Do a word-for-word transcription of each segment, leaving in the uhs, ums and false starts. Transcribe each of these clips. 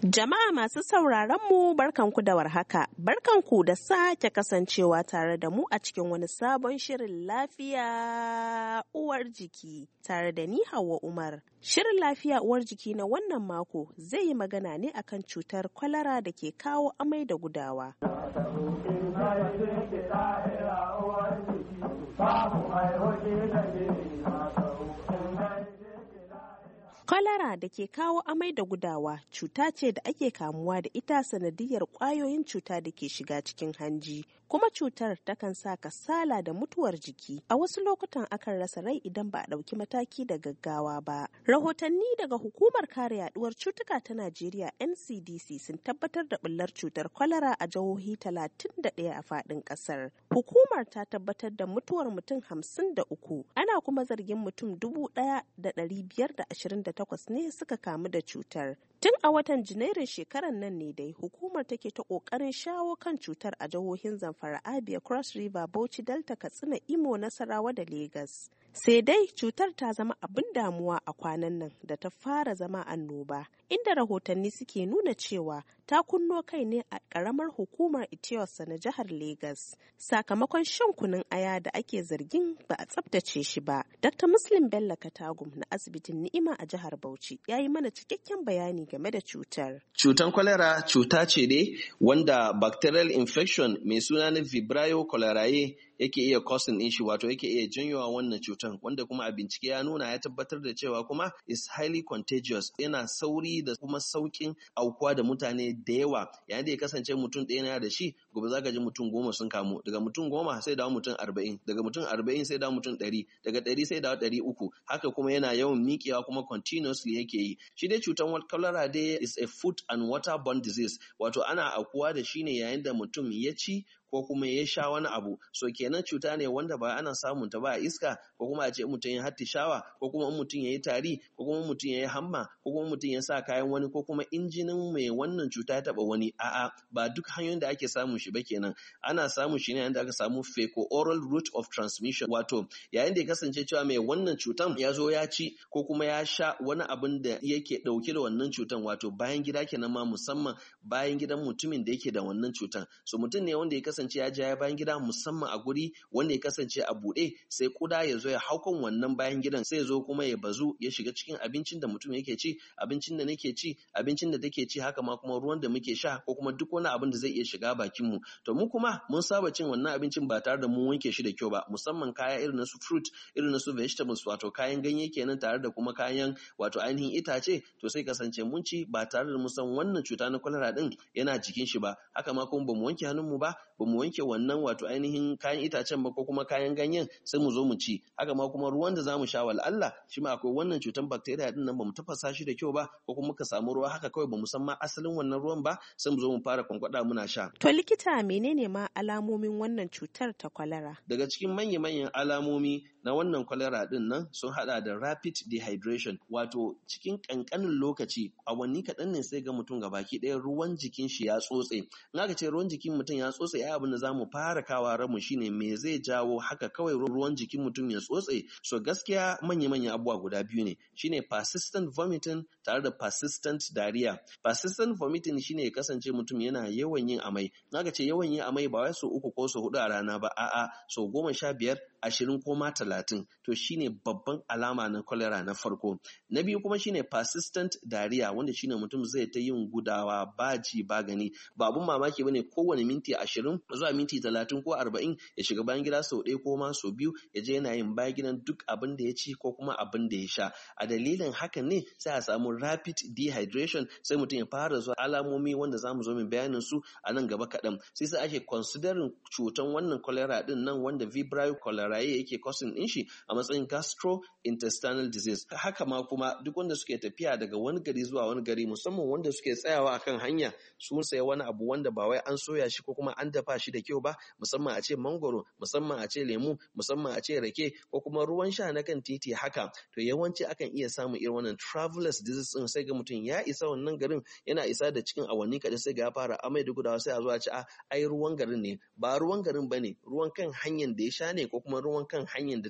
Jama'a masu sauraron mu barkanku da warhaka, barkanku da sake kasancewa tare da mu a cikin wani sabon shirin lafiya uwar jiki tare da ni Hauwa Umar. Shirin lafiya uwar jiki na wannan mako zai yi magana ne akan cutar kwalara da ke kawo amai da gudawa. Kwalara da ke kawo amai da gudawa cuta ce da ake kamuwa da ita sanadiyar ƙwayoyin cuta da ke shiga cikin hanji, kuma cutar takan sa kasala da mutuwar jiki. A wasu lokutan akan rasa rai idan ba a ɗauki mataki da gaggawa ba. Rahotanni daga Hukumar Kare Yaduwar Cutuka ta Najeriya N C D C sun tabbatar da ɓullar cutar kwalara a jihohi talatin da ɗaya a faɗin ƙasar. Hukumar ta tabbatar da mutuwar mutum hamsin da uku, ana kuma zargin mutum dubu ɗaya da ɗari biyar da ashirin da takwas ne suka kamu da cutar. Tun a watan Janairun shekarar nan ne dai hukumar take ta kokarin shawo kan cutar a jihohin Zamfara, Abia, Cross River, Bauchi, Delta, Katsina, Imo, Nasarawa da Lagos. Sai dai cutar ta zama abin damuwa a kwanan nan da ta fara zama annoba, inda rahotanni suke nuna cewa ta kunno kai ne a ƙaramar hukumar Itiyosa na jihar Lagos, sakamakon shan kunun aya da ake zargin ba a tsabtace shi ba. Doctor Muslim Bello Katagum na asibitin Ni'ima a jihar Bauchi ya yi mana cikakken bayani game da cutar. Cutan kwalera cuta ce dai wanda bacterial infection mai suna na Vibrio cholerae yake iya causing din shi, wato yake iya janyowa wannan cutan, wanda kuma a bincike ya nuna ya tabbatar da cewa kuma is highly contagious, yana sauri da kuma saukin aukuwa da mutane da yawa. Yayin da ya kasance mutum ɗaya yana da shi, gobe za ka ji mutum goma sun kamu, daga mutum goma sai dawo mutum arba'in, daga mutum arba'in sai dawo mutum ɗari, daga ɗari sai dawo ɗari uku, haka kuma yana yawan miƙewa kuma continuously yake yi. Shi dai cutan cholera dai is a food and waterborne disease, wato ana aukuwa da shi ne yayin da mutum ya ci ko kuma ya sha wani abu. So kenan cuta ne wanda ba ana samun ta ba a iska, ko kuma a ce mutum ya hattishawa, ko kuma mutum ya yi tari, ko kuma mutum ya yi hamma, ko kuma mutum ya sa kayan wani, ko kuma injinin mai wannan cuta ya taba wani. A'a, ba duk hanyoyin da ake samun shi ba kenan. Ana samun shi ne yayin da aka samu fecal-oral route of transmission, wato yayin da ya kasance cewa mai wannan cutan ya zo ya ci ko kuma ya sha wani abin da yake dauke da wannan cutan, wato bayan gida kenan, ma musamman bayan gidan mutumin da yake da wannan cutan. So mutum ne wanda ya kasance ya ja ya bayan gida musamman a guri wanda ya kasance a buɗe, sai kuda ya zo ya hau kan wannan bayan gidan, sai ya zo kuma ya bazu ya shiga cikin abincin da mutum yake ci, abincin da nake ci, abincin da take ci, haka ma kuma ruwan da muke sha, ko kuma duk wani abin da zai iya shiga bakin mu. To mu kuma mun saba cin wannan abincin ba tare da mun wanke shi da kyau ba, musamman kaya irin na su fruit, irin na su vegetables, wato kayan ganye kenan, tare da kuma kayan wato ainihin itace. To sai kasance mun ci ba tare da mun san wannan cuta na kwalara din yana jikin shi ba, haka ma kuma bamu wanke hannun mu ba, bamu wanke wannan wato ainihin kayan itacen ba, ko kuma kayan ganyen, sai mu zo mu ci. Haka ma kuma ruwan da zamu sha wal Allah shi ma akwai wannan cutan bacteria din nan, bamu tafasa shi da kyau ba, ko kuma muka samu ruwa haka kawai bamu san ma asalin wannan ruwan ba, sai mu zo mu fara kwankwada muna sha. To likita, menene ma alamomin wannan cutar ta kwalara? Daga cikin manya-manyan alamomi na wannan kwalara din nan sun hada da rapid dehydration, wato cikin kankanin lokaci, awanni kaɗan ne sai ga mutum gabaki ɗaya ruwan jikin shi ya tsotse. In aka ce ruwan jikin mutum ya tsotse, ya abin da zamu fara kawa ranmu shine me zai jawo haka kawai ruwan jikin mutum ya tsotse. So gaskiya manya-manyan abubuwa guda biyu ne, shine persistent vomiting tare da persistent diarrhea. Persistent vomiting shine ya kasance mutum yana yawan yin amai. In aka ce yawan yin amai ba wai so uku ko so hudu a rana ba, a'a so goma sha biyar, ashirin ko ma talatin. To shine babban alama na cholera na farko. Na biyu kuma shine persistent diarrhea, wanda shine mutum zai ta yin gudawa ba ji ba gani. Ba abun mamaki bane kowane minti ashirin zuwa minti talatin ko arba'in ya shiga bayan gida sau ɗaya ko ma sau biyu, ya je yana yin bayan gidan duk abin da ya ci ko kuma abin da ya sha. A dalilin hakan ne sai a samu rapid dehydration, sai mutum ya fara zuwa alamomi wanda zamu zo mu bayanin su a nan gaba kaɗan. Sai sai ake considering cutan wannan cholera din nan, wanda Vibrio cholerae yake causing din shi, a matsayin gastrointestinal disease. Haka ma kuma duk wanda suke tafiya daga wani gari zuwa wani gari, musamman wanda suke tsayawa akan hanya sun saya wani abu wanda ba wai an soya shi ko kuma an dafa shi da kyau ba, musamman a ce mangoro, musamman a ce lemu, musamman a ce rake, ko kuma ruwan sha na kan titi haka, to yawanci akan iya samun irin wannan travelers disease din. Sai ga mutum ya isa wannan garin, yana isa da cikin awanni kaɗan sai ga ya fara amai da gudawa, sai a zo a ce a ai ruwan garin ne. Ba ruwan garin bane, ruwan kan hanyar da ya sha ne, ko kuma ruwan kan hanyar da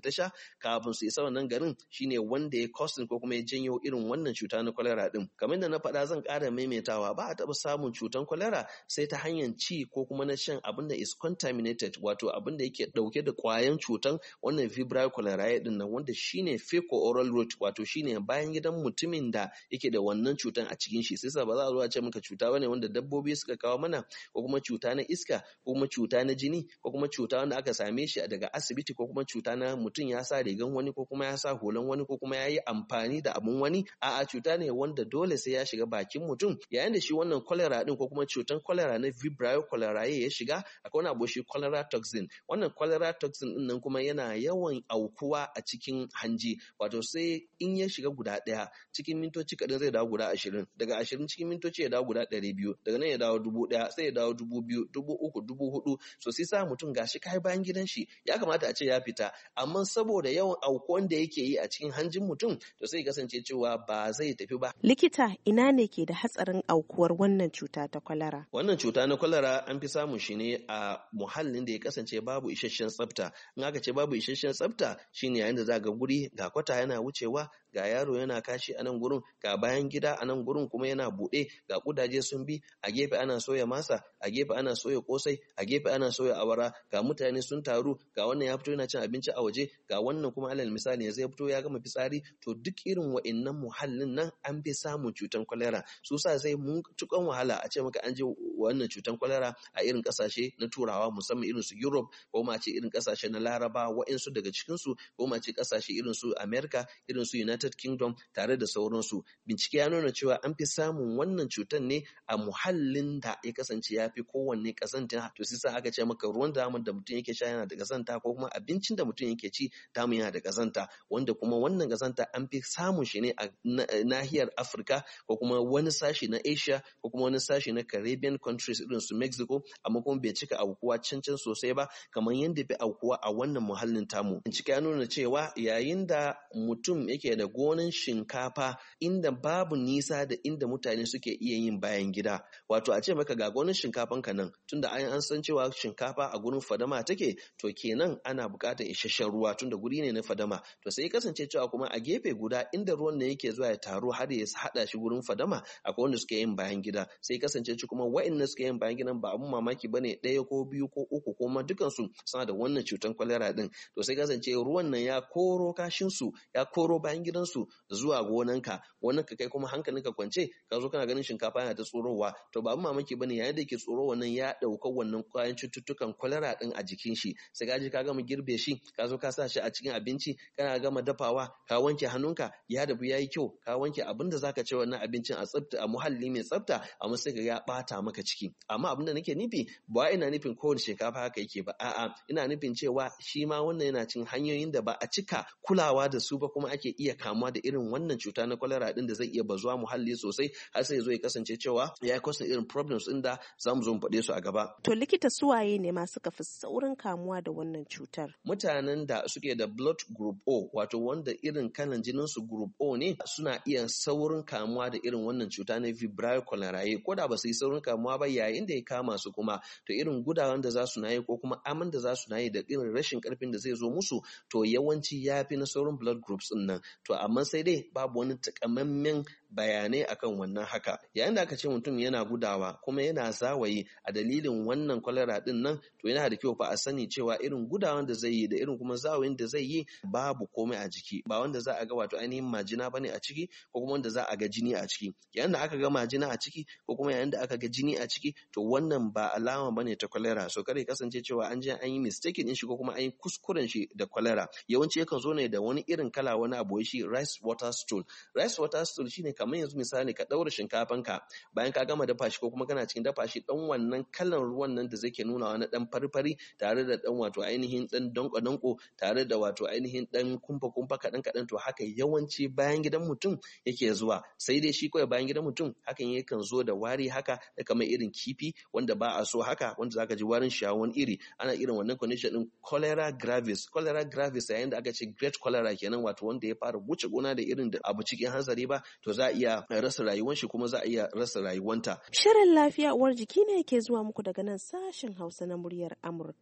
ta sha kafin su isa wannan garin shine wanda ya causing ko kuma ya janyo irin wannan cuta na cholera din. Kamar da na faɗa zan ƙara maimaitawa, ba a taɓa samun cutan cholera sai ta hanyar ci ko kuma na shan abin da is contaminated, wato abin da yake ɗauke da ƙwayan cutan wannan Vibrio cholerae din nan, wanda shine fecal oral route, wato shine bayan gidan mutumin da yake da wannan cutan a cikin shi. Sai ba za a zo a ce maka cuta bane wanda dabbobi suka kawo mana, ko kuma cuta na iska, ko kuma cuta na jini, ko kuma cuta wanda aka same shi daga asibiti, ko kuma cuta na mutum ya sa rigan wani, ko kuma ya sa hulan wani, ko kuma ya yi amfani da abun wani. A'a, cuta ne wanda dole sai ya shiga bakin mutum. Yayin da shi wannan cholera din ko kuma cutan cholera na Vibrio cholerae ya shiga, akwai wani abu shi cholera toxin. Wannan cholera toxin din nan kuma yana yawan aukuwa a cikin hanji, wato sai in ya shiga guda ɗaya cikin mintoci kaɗan zai dawo guda ashirin, daga ashirin cikin mintoci ya dawo guda ɗari biyu, daga nan ya dawo dubu ɗaya, sai ya dawo dubu biyu, dubu uku, dubu hudu. So sai sa mutum gashi kai bayan gidan shi ya kamata a ce ya fita, amma saboda yawan aukuwan da yake yi a cikin hanjin mutum, to sai kasance cewa ba zai tafi ba. Likita, ina ne ke da hatsarin aukuwar wannan cuta ta kwalara? Wannan cuta na kwalara an fi samun shi ne a muhallin da ya kasance babu isasshen tsafta. In aka ce babu isasshen tsafta shine yayin da za ga guri ga kwata yana wucewa, ga yaro yana kashi a nan gurin, ga bayan gida a nan gurin kuma yana buɗe, ga kudaje sun bi, a gefe ana soya masa, a gefe ana soya kosai, a gefe ana soya awara, ga mutane sun taru, ga wannan ya fito yana cin abinci a waje, ga wannan kuma alal misali zai fito ya gama fitsari. To duk irin wa'annan muhallin nan an fi samun cutan kwalera. Su sa sai mun tukan wahala a ce maka an je wannan cutan kwalera a irin kasashe na turawa, musamman irin su Europe, ko ma ce irin kasashe na Laraba, wa'ansu daga cikin su, ko ma ce kasashe irin su America, irin su United Kingdom, tare da sauransu. Bincike ya nuna cewa an fi samun wannan cutan ne a muhallin da ya kasance ya fi kowanne kazanta. To sai sa aka ce maka ruwan damun da mutum yake sha yana da kazanta, ko kuma abincin da mutum yake ci damun yana da kazanta, wanda kuma wannan kazanta an fi samun shi ne a nahiyar Afirka, ko kuma wani sashi na Asia, ko kuma wani sashi na Caribbean countries irin su Mexico, amma kuma bai cika aukuwa cancan sosai ba kamar yadda bai aukuwa a wannan muhallin tamu. Bincike ya nuna cewa yayin da mutum yake da gonan shinkafa inda babu nisa da inda mutane suke iya yin bayan gida, wato a ce maka ga gonan shinkafan ka nan, tunda an san cewa shinkafa a gurin fadama take, to kenan ana buƙatar isasshen ruwa tunda guri ne na fadama. To sai kasance cewa kuma a gefe guda inda ruwan ne yake zuwa ya taru har ya hada shi gurin fadama, akwai wanda suke yin bayan gida. Sai kasance ci kuma wa'annan suke yin bayan gidan ba abun mamaki bane, ɗaya ko biyu ko uku ko ma dukan su suna da wannan cutan kwalera din. To sai kasance ruwan nan ya koro kashin su, ya koro bayan gidan su zuwa gonanka, wannan ka kai kuma hankalinka kwance ka zo kana ganin shinkafa yana ta tsorowa. To ba abun mamaki bane, yayin da yake tsoro wannan ya dauka wannan kwayan cututtukan kwalera din a jikin shi. Sai ka je ka gama girbe shi, ka zo ka sa shi a cikin abinci, kana gama dafawa, ka wanke hannunka, ya dafu yayi kyau, ka wanke abin da zaka ci wannan abincin a tsafta, a muhalli mai tsafta, amma sai ka ya bata maka ciki. Amma abin da nake nufi ba ina nufin kowane shinkafa haka yake ba, a'a ina nufin cewa shi ma wannan yana cin hanyoyin da ba a cika kulawa da su ba, kuma ake iya kamuwa da irin wannan cuta na kwalera din da zai iya bazuwa muhalli sosai, har sai zo ya kasance cewa ya cause irin problems din da zamu zo mu faɗe su a gaba. To likita, suwaye ne ma suka fi saurin kamuwa da wannan cutar? Mutanen da suke da blood group O, wato wanda irin kalan jinin su group O ne, suna iya saurin kamuwa da irin wannan cuta na Vibrio cholerae. Ko da ba su yi saurin kamuwa ba, yayin da ya kama su kuma, to irin gudawan da za su na yi ko kuma aman da za su na yi da irin rashin karfin da zai zo musu, to yawanci ya fi na sauran blood groups din nan. To amma sai dai babu wani takamaiman bayanai akan wannan haka. Yayin da aka ce mutum yana gudawa kuma yana zawayi a dalilin wannan kwalera din nan, to yana da kyau fa a sani cewa irin gudawan da zai yi da irin kuma zawayin da zai yi babu komai a jiki, ba wanda za a ga wato ainihin majina bane a ciki, ko kuma wanda za a ga jini a ciki. Yayin da aka ga majina a ciki, ko kuma yayin da aka ga jini a ciki, to wannan ba alama bane ta kwalera. So kada ya kasance cewa an je an yi mistaken din shi, ko kuma an yi kuskuren shi da kwalera. Yawanci yakan zo ne da wani irin kala, wani abu shi rice water stool. Rice water stool shine kamar yanzu misali ka daura shinkafan ka, bayan ka gama dafa shi ko kuma kana cikin dafa shi, dan wannan kalan ruwan nan da zai ke nuna wani dan farfari tare da dan wato ainihin dan danko danko tare da wato ainihin dan kumfa kumfa kadan kadan, to haka yawanci bayan gidan mutum yake zuwa. Sai dai shi kawai bayan gidan mutum hakan yakan zo da wari haka, da kamar irin kifi wanda ba a so haka, wanda zaka ji warin shi wani iri. Ana irin wannan condition din cholera gravis. Cholera gravis yayin da aka ce great cholera kenan, wato wanda ya fara wuce gona da irin da abu cikin hanzari ba, to za a iya rasa rayuwar shi, kuma za a iya rasa rayuwanta. Shirin lafiya uwar jiki ne yake zuwa muku daga nan sashen Hausa na muryar Amurka.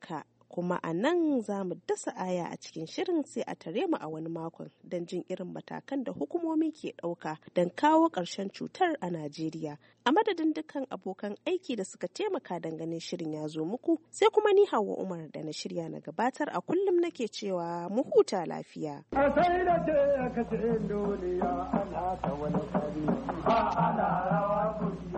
Kuma a nan za mu dasa aya a cikin shirin, sai a tare mu a wani makon don jin irin matakan da hukumomi ke ɗauka don kawo ƙarshen cutar a Najeriya. A madadin dukkan abokan aiki da suka taimaka don ganin shirin ya zo muku, sai kuma ni Hauwa Umar da na shirya na gabatar a kullum nake cewa mu huta lafiya. A sai da ce ya kace duniya ana ta wani kari, ba ana rawa